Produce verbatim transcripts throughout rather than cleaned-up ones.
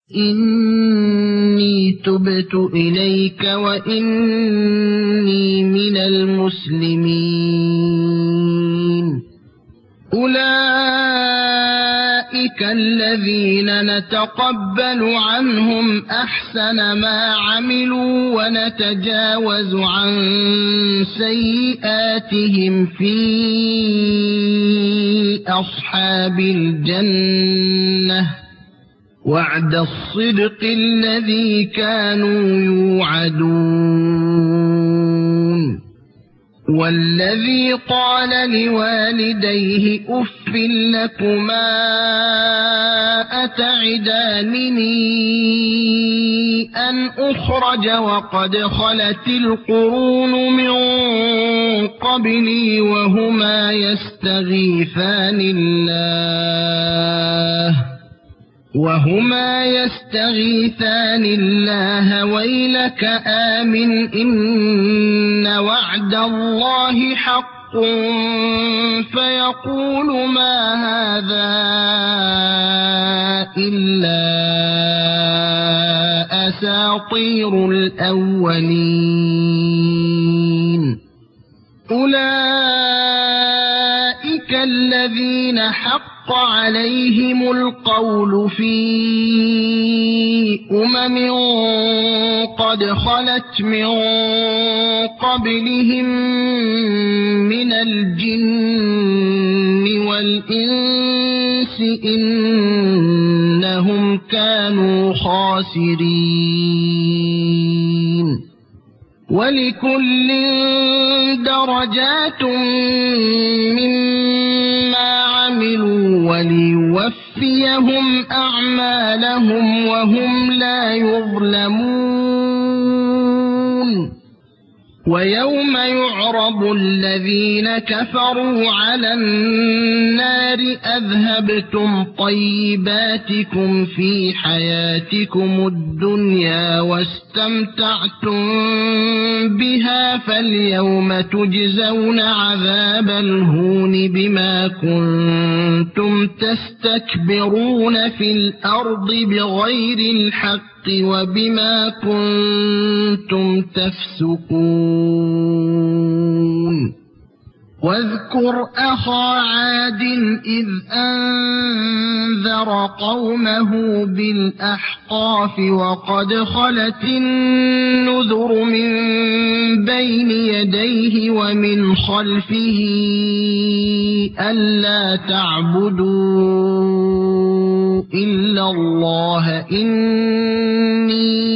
إني تبت إليك وإني من المسلمين أولئك الذين نتقبل عنهم أحسن ما عملوا ونتجاوز عن سيئاتهم في أصحاب الجنة وعد الصدق الذي كانوا يوعدون والذي قال لوالديه أف لكما أتعدانني أن أخرج وقد خلت القرون من قبلي وهما يستغيثان الله وهما يستغيثان الله ويلك آمن إن وعد الله حق فيقول ما هذا إلا أساطير الأولين أولئك الذين حق عليهم القول في أمم قد خلت من قبلهم من الجن والإنس إنهم كانوا خاسرين ولكل درجات مما عملوا وليوفيهم أعمالهم وهم لا يظلمون ويوم يعرض الذين كفروا على النار أذهبتم طيباتكم في حياتكم الدنيا واستمتعتم بها فاليوم تجزون عذاب الهون بما كنتم تستكبرون في الأرض بغير الحق وبما كنتم تفسقون واذكر أخا عاد إذ أنذر قومه بالأحقاف وقد خلت النذر من بين يديه ومن خلفه ألا تعبدوا إلا الله إني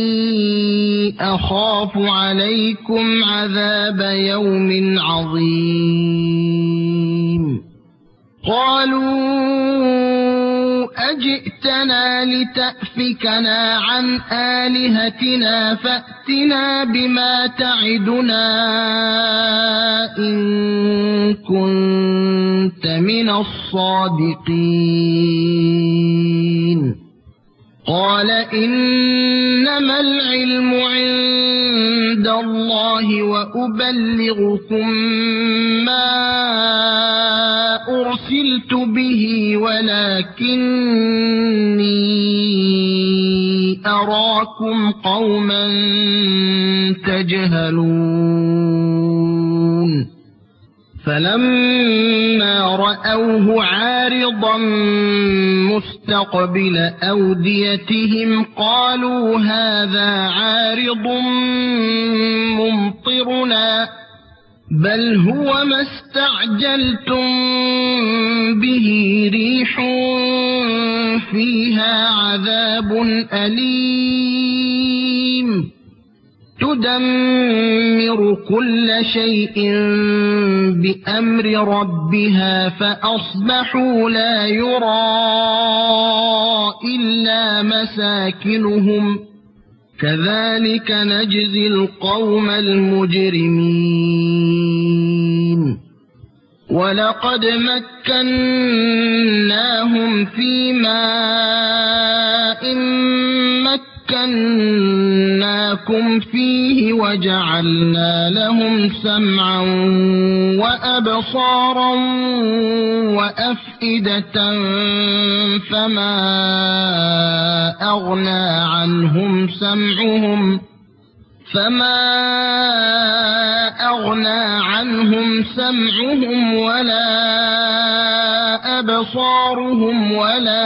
أخاف عليكم عذاب يوم عظيم قالوا أجئتنا لتأفكنا عن آلهتنا فأتنا بما تعدنا إن كنت من الصادقين قال إنما العلم عند الله وأبلغكم ما أرسلت به ولكني أراكم قوما تجهلون فلما رأوه عارضا مستقبل أوديتهم قالوا هذا عارض ممطرنا بل هو ما استعجلتم به ريح فيها عذاب أليم تدمر كل شيء بأمر ربها فأصبحوا لا يرى إلا مساكنهم كذلك نجزي القوم المجرمين ولقد مكناهم في ماء مكناهم وأسكناكم فيه وجعلنا لهم سمعا وأبصارا وأفئدة فما أغنى عنهم سمعهم فما أغنى عنهم سمعهم ولا أبصارهم ولا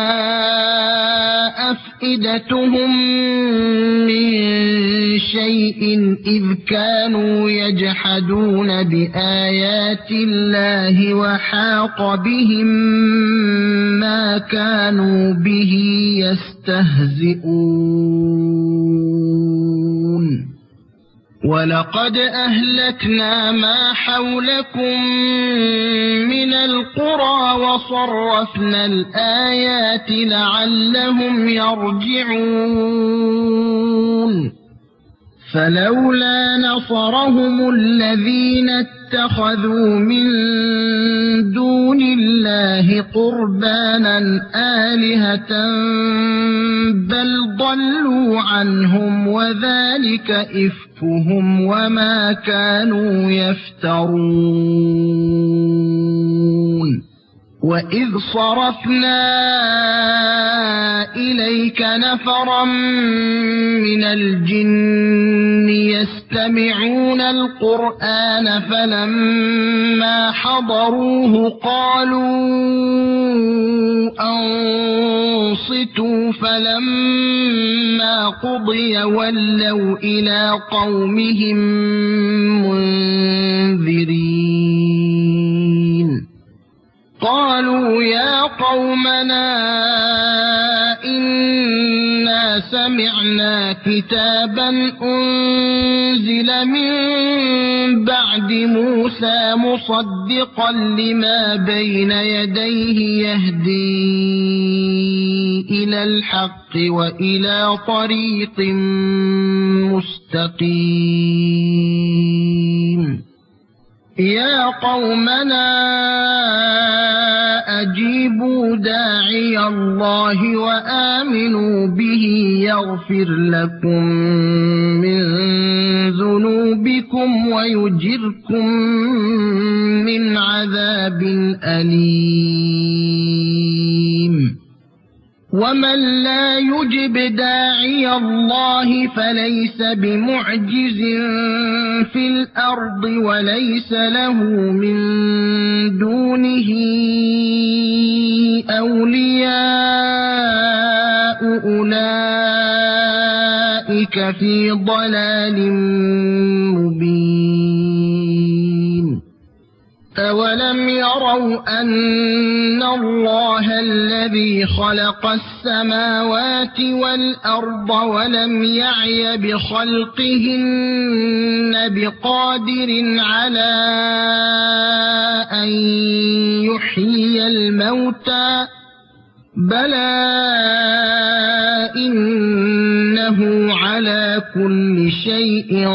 أفئدتهم من شيء إذ كانوا يجحدون بآيات الله وحاق بهم ما كانوا به يستهزئون ولقد أهلكنا ما حولكم من القرى وصرفنا الآيات لعلهم يرجعون فلولا نصرهم الذين اتخذوا من دون الله قربانا آلهة بل ضلوا عنهم وذلك إفكهم وما كانوا يفترون وإذ صرفنا إليك نفرا من الجن يستمعون القرآن فلما حضروه قالوا أنصتوا فلما قضي ولوا إلى قومهم منذرين قالوا يا قومنا إنا سمعنا كتابا أنزل من بعد موسى مصدقا لما بين يديه يهدي إلى الحق وإلى طريق مستقيم يا قومنا أجيبوا داعي الله وآمنوا به يغفر لكم من ذنوبكم ويجركم من عذاب أليم ومن لا يجب داعي الله فليس بمعجز في الأرض وليس له من دونه أولياء أولئك في ضلال مبين أولم يروا أن الله الذي خلق السماوات والأرض ولم يعي بخلقهن بقادر على أن يحيي الموتى بلى إنه على كل شيء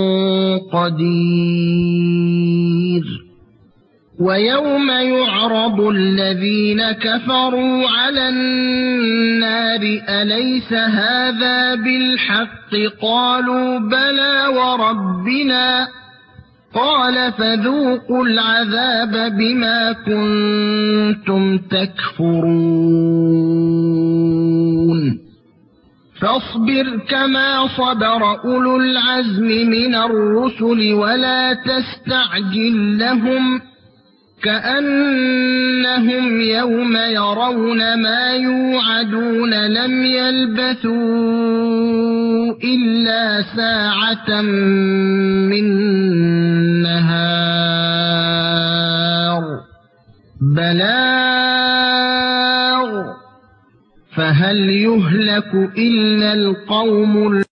قدير ويوم يعرض الذين كفروا على النار أليس هذا بالحق قالوا بلى وربنا قال فذوقوا العذاب بما كنتم تكفرون فاصبر كما صبر أولو العزم من الرسل ولا تستعجل لهم كأنهم يوم يرون ما يوعدون لم يلبثوا إلا ساعة من نهار بلاغ فهل يهلك إلا القوم